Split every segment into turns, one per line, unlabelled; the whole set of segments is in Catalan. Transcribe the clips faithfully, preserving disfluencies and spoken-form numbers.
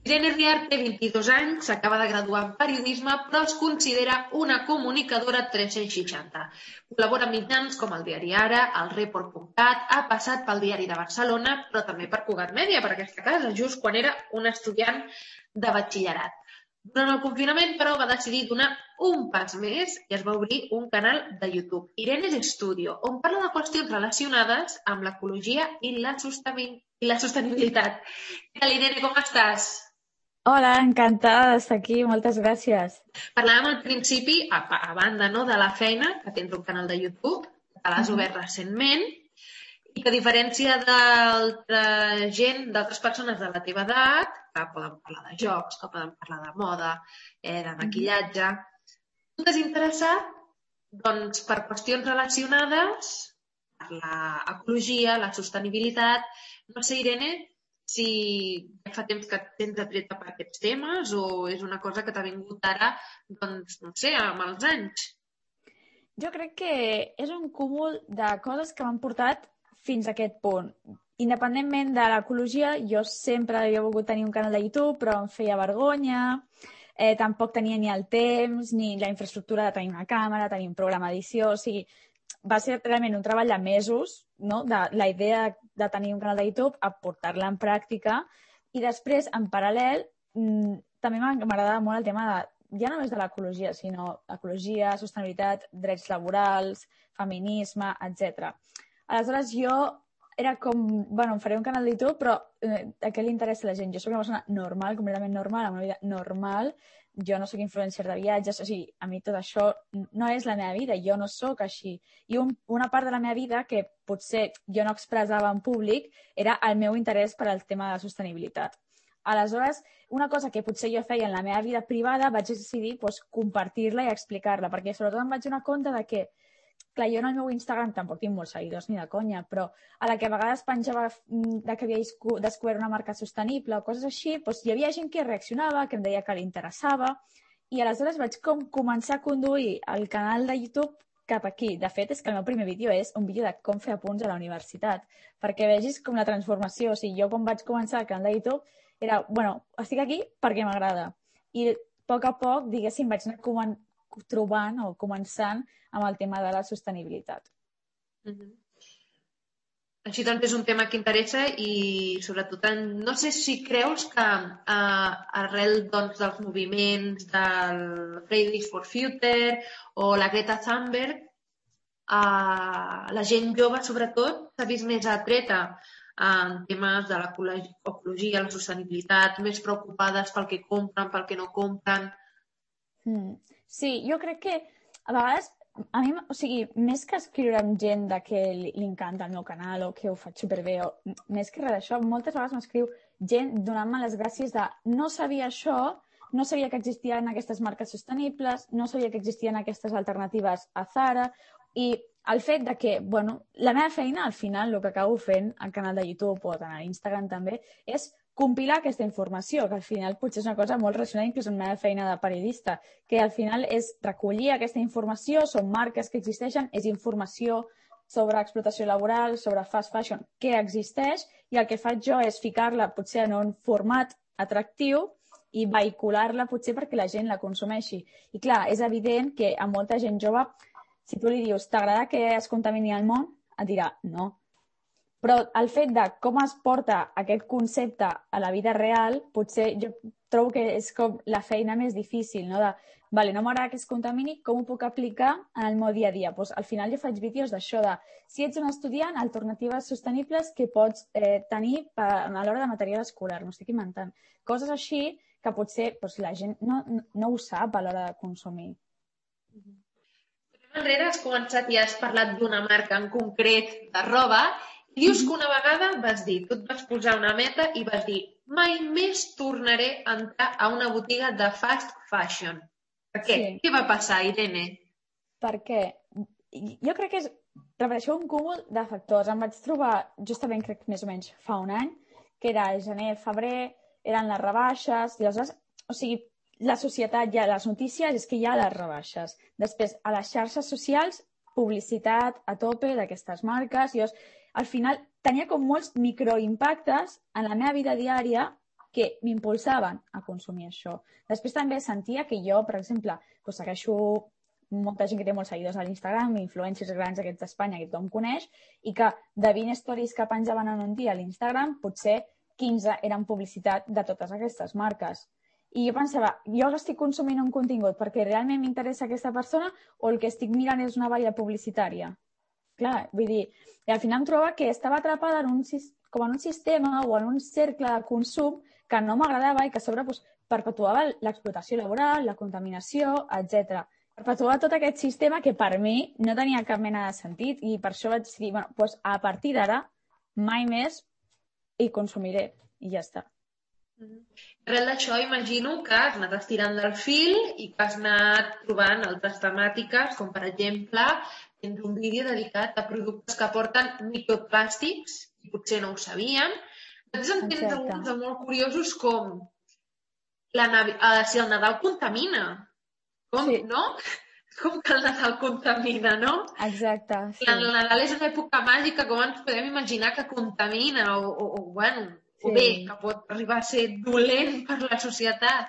Irene Riart té vint-i-dos anys, s'acaba de graduar en periodisme, però es considera una comunicadora tres-cents seixanta. Col·labora amb mitjans com el diari Ara, el Report punt cat, ha passat pel Diari de Barcelona, però també per Cugat Mèdia, per aquesta casa, just quan era un estudiant de batxillerat. Durant el confinament, però, va decidir donar un pas més i es va obrir un canal de YouTube, Irene's Studio, on parla de qüestions relacionades amb l'ecologia i la sostenibilitat. Què tal, Irene, com estàs?
Hola, encantada d'estar aquí, moltes gràcies.
Parlàvem al principi, a, a banda no, de la feina, que tens un canal de YouTube, que l'has
Mhm.
obert recentment, i que a diferència d'altra gent, d'altres persones de la teva edat, que poden parlar de jocs, que poden parlar de moda, eh, de maquillatge, tu t'has interessat doncs, per qüestions relacionades amb l'ecologia, la sostenibilitat. No sé, Irene, si ja fa temps que et tens atreta per aquests temes o és una cosa que t'ha vingut ara, doncs, no sé, amb els anys.
Jo crec que és un cúmul de coses que m'han portat fins a aquest punt. Independentment de l'ecologia, jo sempre havia volgut tenir un canal de YouTube, però em feia vergonya, eh, tampoc tenia ni el temps ni la infraestructura de tenir una càmera, tenir un programa d'edició, o sigui, va ser realment un treball de mesos, no? de la idea de tenir un canal de YouTube, a portar-la en pràctica, i després, en paral·lel, mmm, també m'agradava molt el tema de, ja no només de l'ecologia, sinó ecologia, sostenibilitat, drets laborals, feminisme, etcètera. Aleshores, jo era com, bueno, em faré un canal de YouTube, però eh, a què li interessa a la gent? Jo soc una persona normal, completament normal, amb una vida normal, jo no sóc influencer de viatges, o sigui, a mi tot això no és la meva vida, jo no sóc així. I un, una part de la meva vida que potser jo no expressava en públic era el meu interès per al tema de la sostenibilitat. Aleshores, una cosa que potser jo feia en la meva vida privada vaig decidir doncs, compartir-la i explicar-la, perquè sobretot em vaig donar compte de que, clar, jo en el meu Instagram tampoc tinc molts seguidors ni de conya, però a la que a vegades penjava de que havia descobert una marca sostenible o coses així, doncs hi havia gent que reaccionava, que em deia que li interessava, i aleshores vaig com començar a conduir el canal de YouTube cap aquí. De fet, és que el meu primer vídeo és un vídeo de com fer apunts a la universitat, perquè vegis com la transformació. O sigui, jo quan vaig començar el canal de YouTube era, bueno, estic aquí perquè m'agrada. I a poc a poc, diguéssim, vaig anar trobant o començant amb el tema de la sostenibilitat.
Mm-hmm. Així doncs és un tema que interessa i sobretot no sé si creus que eh, arrel doncs, dels moviments del Fridays for Future o la Greta Thunberg, eh, la gent jove sobretot s'ha vist més atreta en temes de l'ecologia, la sostenibilitat, més preocupades pel que compren, pel que no compren.
Mm. Sí, jo crec que a vegades, a mi, o sigui, més que escriure amb gent de que li, li encanta el meu canal o que ho faig superbé, o més que res d'això, moltes vegades m'escriu gent donant-me les gràcies de no sabia això, no sabia que existien aquestes marques sostenibles, no sabia que existien aquestes alternatives a Zara, i el fet de que, bueno, la meva feina, al final, el que acabo fent al canal de YouTube o a Instagram també, és compilar aquesta informació, que al final potser és una cosa molt relacionada inclús amb la meva feina de periodista, que al final és recollir aquesta informació, són marques que existeixen, és informació sobre explotació laboral, sobre fast fashion, que existeix, i el que faig jo és ficar-la potser en un format atractiu i vehicular-la potser perquè la gent la consumeixi. I clar, és evident que a molta gent jove, si tu li dius t'agrada que es contamini el món, et dirà no. Però el fet de com es porta aquest concepte a la vida real, potser jo trobo que és com la feina més difícil, no? De, vale, no m'agrada que es contamini, com ho puc aplicar en el meu dia a dia? Pues, al final jo faig vídeos d'això, de si ets un estudiant, alternatives sostenibles que pots eh, tenir per, a l'hora de material escolar, no estic inventant. Coses així que potser pues, la gent no, no, no ho sap a l'hora de consumir.
Enrere has començat i has parlat d'una marca en concret de roba. I dius que una vegada vas dir, tu et vas posar una meta i vas dir mai més tornaré a entrar a una botiga de fast fashion. Per què? Sí. Què va passar, Irene?
Perquè jo crec que és, repeteixo, un cúmul de factors. Em vaig trobar justament, crec més o menys fa un any, que era gener, febrer, eren les rebaixes, i aleshores, o sigui, la societat ja, les notícies és que hi ha les rebaixes. Després, a les xarxes socials, publicitat a tope d'aquestes marques, i llavors, al final tenia com molts microimpactes en la meva vida diària que m'impulsaven a consumir això. Després també sentia que jo, per exemple, doncs segueixo molta gent que té molts seguidors a l'Instagram, influencers grans aquests d'Espanya que tothom coneix, i que de vint stories que penjaven en un dia a l'Instagram, potser quinze eren publicitat de totes aquestes marques. I jo pensava, jo estic consumint un contingut perquè realment m'interessa aquesta persona o el que estic mirant és una valla publicitària? Clar, vull dir, i al final em trobo que estava atrapada en un, com en un sistema o en un cercle de consum que no m'agradava i que a sobre doncs, perpetuava l'explotació laboral, la contaminació, etcètera. Perpetuava tot aquest sistema que per mi no tenia cap mena de sentit i per això vaig dir, bueno, doncs a partir d'ara mai més hi consumiré i ja està.
Arrel d'això imagino que has anat estirant del fil i que has anat trobant altres temàtiques, com per exemple tens un vídeo dedicat a productes que porten microplàstics i potser no ho sabien. Després en tens alguns de molt curiosos com la Navi... uh, si el Nadal contamina. Com, sí. No? Com que el Nadal contamina, no?
Exacte, sí.
El Nadal és una època màgica, com ens podem imaginar que contamina o, o, o bueno, sí. O bé, que pot arribar a ser dolent per la societat.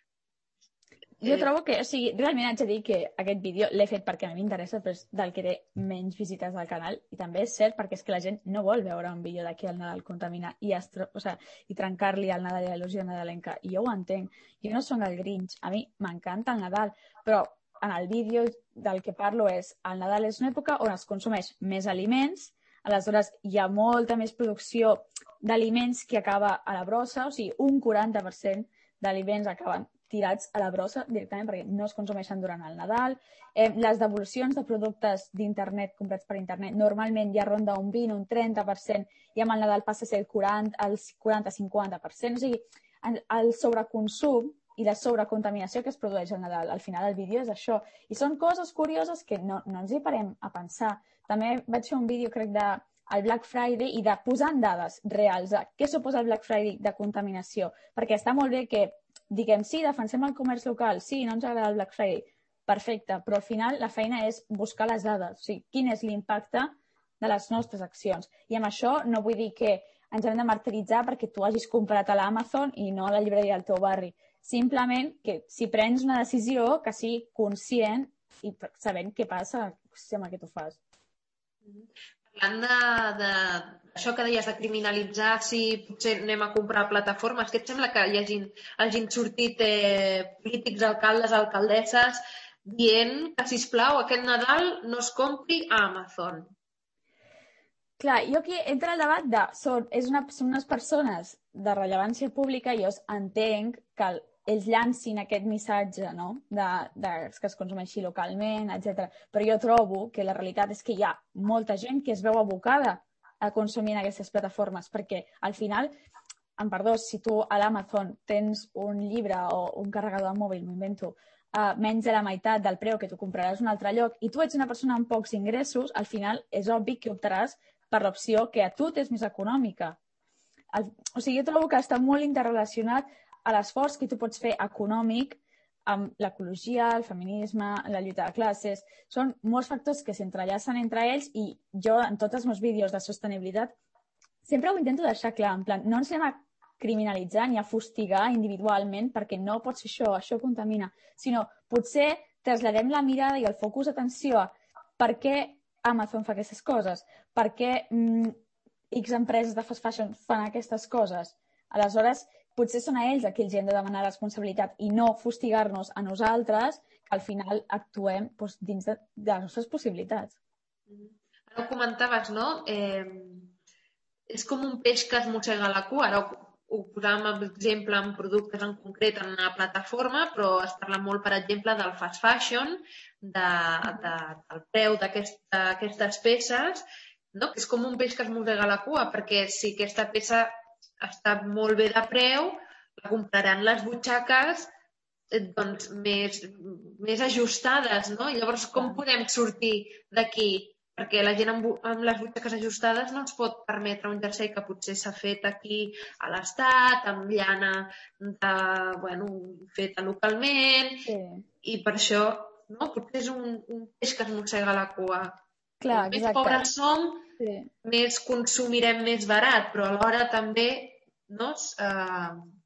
Jo trobo que, o sigui, realment haig de dir que aquest vídeo l'he fet perquè a mi m'interessa, però és del que té menys visites al canal, i també és cert perquè és que la gent no vol veure un vídeo de que el Nadal contamina i, estro... o sea, i trencar-li al Nadal i a l'il·lusió nadalenca, i jo ho entenc. Jo no soc el Grinch, a mi m'encanta el Nadal, però en el vídeo del que parlo és el Nadal és una època on es consumeix més aliments, aleshores hi ha molta més producció d'aliments que acaba a la brossa, o sigui, un quaranta per cent d'aliments acaben tirats a la brossa directament perquè no es consumeixen durant el Nadal. Eh, les devolucions de productes d'internet comprats per internet normalment ja ronda un vint, un trenta per cent i amb el Nadal passa a ser el quaranta, el quaranta cinquanta per cent. O sigui, el sobreconsum i la sobrecontaminació que es produeix al Nadal. Al final el vídeo és això. I són coses curioses que no, no ens hi parem a pensar. També vaig fer un vídeo, crec, de el Black Friday i de posar en dades reals de què suposa el Black Friday de contaminació. Perquè està molt bé que diguem, sí, defensem el comerç local, sí, no ens agrada el Black Friday, perfecte, però al final la feina és buscar les dades, o sigui, quin és l'impacte de les nostres accions. I amb això no vull dir que ens hem de martiritzar perquè tu hagis comprat a l'Amazon i no a la llibreria del teu barri. Simplement que si prens una decisió, que sigui conscient i sabent què passa amb el que tu fas.
Parlant d'això que deies de criminalitzar si potser anem a comprar plataformes, què et sembla que hi hagin, hagin sortit eh, polítics, alcaldes, alcaldesses dient que, sisplau, aquest Nadal no es compri a Amazon?
Clar, jo aquí entra el debat de són, és una, són unes persones de rellevància pública i jo entenc que ells llancin aquest missatge, no?, de, de que es consumeixi localment, etcètera. Però jo trobo que la realitat és que hi ha molta gent que es veu abocada a consumir en aquestes plataformes, perquè al final, en perdó, si tu a l'Amazon tens un llibre o un carregador de mòbil, m'ho invento, uh, menys de la meitat del preu que tu compraràs a un altre lloc, i tu ets una persona amb pocs ingressos, al final és obvi que optaràs per l'opció que a tu t'és més econòmica. El, o sigui, jo trobo que està molt interrelacionat a l'esforç que tu pots fer econòmic amb l'ecologia, el feminisme, la lluita de classes. Són molts factors que s'entrellacen entre ells i jo en tots els meus vídeos de sostenibilitat sempre ho intento deixar clar, en plan, no ens anem a criminalitzar ni a fustigar individualment perquè no pot ser això, això contamina, sinó potser traslladem la mirada i el focus d'atenció a per què Amazon fa aquestes coses, per què mm, X empreses de fast fashion fan aquestes coses. Aleshores, potser són a ells a qui els hem de demanar responsabilitat i no fustigar-nos a nosaltres, que al final actuem doncs, dins de, de les nostres possibilitats.
Ara ho comentaves, no? Eh, és com un peix que es mossega la cua. Ara ho, ho posàvem, per exemple, en productes en concret en una plataforma, però es parla molt, per exemple, del fast fashion, de, de, del preu d'aquestes peces, no? Que és com un peix que es mossega la cua, perquè si aquesta peça està molt bé de preu, la compraran les butxaques doncs, més, més ajustades, no? I llavors com podem sortir d'aquí? Perquè la gent amb, amb les butxaques ajustades no es pot permetre un jersei que potser s'ha fet aquí a l'estat, amb llana de, bueno, feta localment, sí. I per això no? Potser és un, un peix que es mossega la cua.
Clar,
més pobres som, sí. Més consumirem més barat, però alhora també no, eh,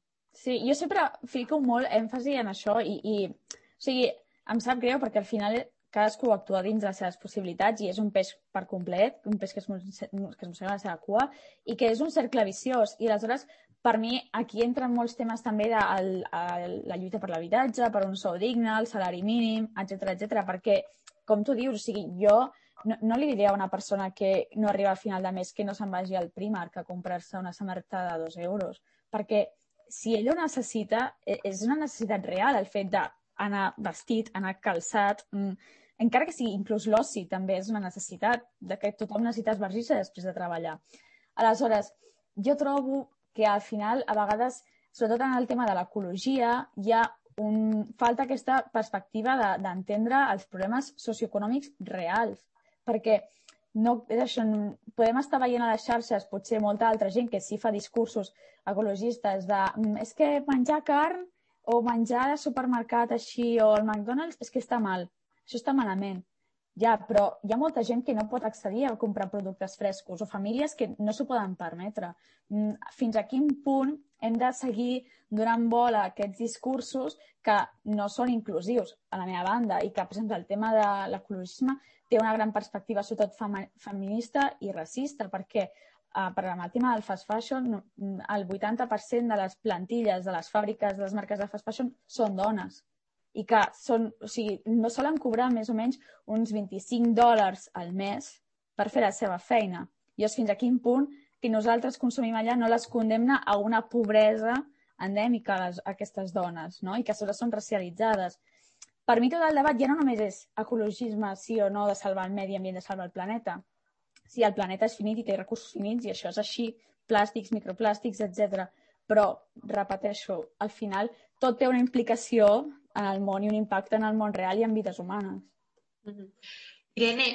Sí, jo sempre fico molt èmfasi en això i, i o sigui, em sap greu perquè al final cadascú actua dins de les seves possibilitats i és un peix per complet, un peix que es, que es mossega la seva cua i que és un cercle viciós. I aleshores, per mi, aquí entren molts temes també de el, el, la lluita per l'habitatge, per un sou digne, el salari mínim, etcètera, etcètera, perquè, com tu dius, o sigui, jo no, no li diria a una persona que no arriba al final de mes que no se'n vagi al Primark a comprar-se una samarreta de dos euros, perquè si ell ho necessita, és una necessitat real, el fet d'anar vestit, anar calçat, encara que sigui inclús l'oci també és una necessitat, de que tothom necessita esbargir-se després de treballar. Aleshores, jo trobo que al final, a vegades, sobretot en el tema de l'ecologia, hi ha un... falta aquesta perspectiva d'entendre de, els problemes socioeconòmics reals, perquè no, és això, podem estar veient a les xarxes potser molta altra gent que sí fa discursos ecologistes de és que menjar carn o menjar de supermercat així o el McDonald's és que està mal, això està malament. Ja, però hi ha molta gent que no pot accedir a comprar productes frescos o famílies que no s'ho poden permetre. Fins a quin punt hem de seguir donant bola a aquests discursos que no són inclusius a la meva banda i que, per exemple, el tema de l'ecologisme té una gran perspectiva sobretot feminista i racista, perquè uh, per el tema del fast fashion el vuitanta per cent de les plantilles de les fàbriques de les marques de fast fashion són dones i que són, o sigui, no solen cobrar més o menys uns vint-i-cinc dòlars al mes per fer la seva feina. I és fins a quin punt que nosaltres consumim allà no les condemna a una pobresa endèmica a, les, a aquestes dones, no? I que sobretot són racialitzades. Per mi tot el debat ja no només és ecologisme, sí o no, de salvar el medi ambient, de salvar el planeta. Sí, el planeta és finit i té recursos finits i això és així, plàstics, microplàstics, etcètera. Però, repeteixo, al final tot té una implicació en el món i un impacte en el món real i en vides humanes.
Mm-hmm. Irene,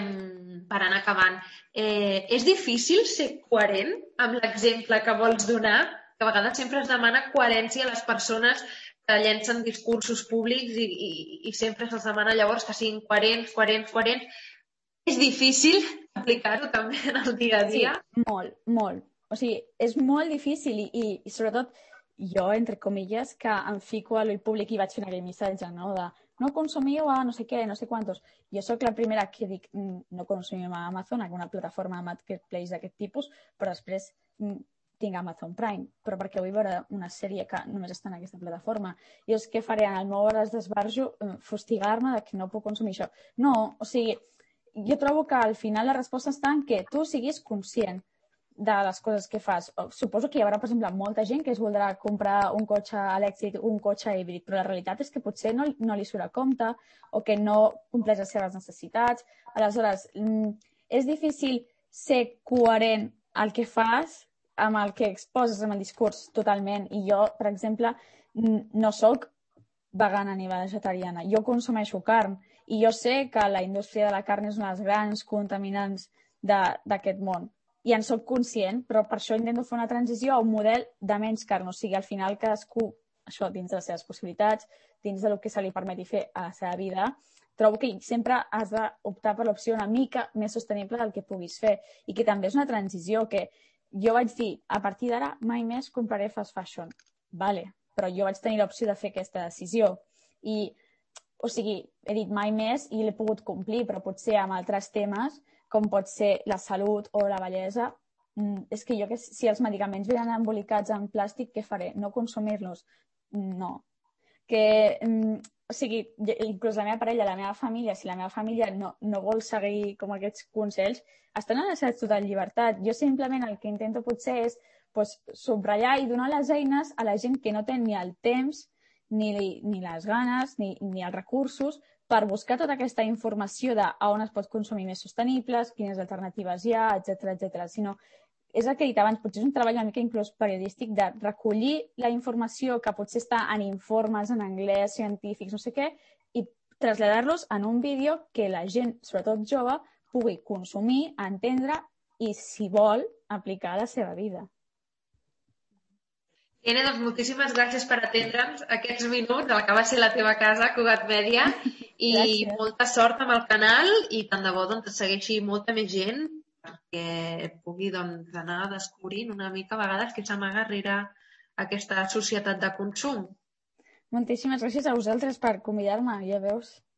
eh, per anar acabant, eh, és difícil ser coherent amb l'exemple que vols donar? Que a vegades sempre es demana coherència a les persones que llencen discursos públics i, i, i sempre se'ls demana llavors que siguin coherents, coherents, coherents. És difícil aplicar-ho també en el dia a dia?
Sí, molt, molt. O sigui, és molt difícil i, i, i sobretot jo, entre comilles, que em fico a l'ull públic i vaig fent aquell missatge, no?, de no consumiu a no sé què, no sé quantos. Jo sóc la primera que dic no consumim a Amazon, una plataforma de marketplace d'aquest tipus, però després tinc Amazon Prime, però perquè vull veure una sèrie que només està en aquesta plataforma. I és que faré en el meu hores d'esbarjo fustigar-me de que no puc consumir això. No, o sigui, jo trobo que al final la resposta està en que tu siguis conscient de les coses que fas. Suposo que hi haurà, per exemple, molta gent que es voldrà comprar un cotxe elèctric, un cotxe híbrid, però la realitat és que potser no, no li surt a compte o que no compleix les seves necessitats. Aleshores, és difícil ser coherent al que fas amb el que exposes amb el discurs totalment. I jo, per exemple, no sóc vegana ni vegetariana. Jo consumeixo carn i jo sé que la indústria de la carn és una de les grans contaminants d'aquest món. I en soc conscient, però per això intento fer una transició a un model de menys carn. O sigui, al final cadascú, això dins de les seves possibilitats, dins del que se li permeti fer a la seva vida, trobo que sempre has d'optar per l'opció una mica més sostenible del que puguis fer. I que també és una transició que jo vaig dir, a partir d'ara mai més compraré fast fashion. Vale, però jo vaig tenir l'opció de fer aquesta decisió. I, o sigui, he dit mai més i l'he pogut complir, però potser amb altres temes com pot ser la salut o la bellesa, és que jo, que si els medicaments venen embolicats en plàstic, què faré? No consumir-los? No. Que, o sigui, inclús la meva parella, la meva família, si la meva família no, no vol seguir com aquests consells, estan en la seva total llibertat. Jo simplement el que intento potser és pues, subratllar i donar les eines a la gent que no té ni el temps, ni, ni les ganes, ni, ni els recursos, per buscar tota aquesta informació de on es pot consumir més sostenibles, quines alternatives hi ha, etcètera, etcètera. Sinó, és el que he dit abans, potser és un treball una mica inclús periodístic de recollir la informació que potser està en informes en anglès, científics, no sé què, i traslladar-los en un vídeo que la gent, sobretot jove, pugui consumir, entendre i, si vol, aplicar a la seva vida.
Irene, doncs moltíssimes gràcies per atendre'ns aquests minuts a la que va ser la teva casa, Cugat Mèdia, i gràcies. Molta sort amb el canal i tant de bo doncs, segueixi molta més gent perquè pugui doncs, anar descobrint una mica a vegades que s'amaga rere aquesta societat de consum.
Moltíssimes gràcies a vosaltres per convidar-me, ja veus.